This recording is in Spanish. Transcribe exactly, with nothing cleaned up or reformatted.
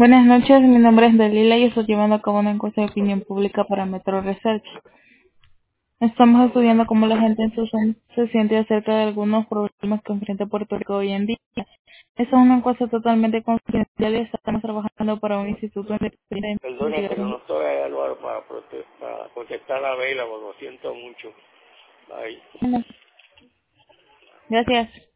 Buenas noches, mi nombre es Dalila y estoy llevando a cabo una encuesta de opinión pública para Metro Research. Estamos estudiando cómo la gente en su zona se siente acerca de algunos problemas que enfrenta Puerto Rico hoy en día. Esta es una encuesta totalmente confidencial y estamos trabajando para un instituto independiente de Perdone, pero no investigación. estoy ahí, Álvaro, para, prote- para contestar a Vela, lo siento mucho. Bye. Gracias.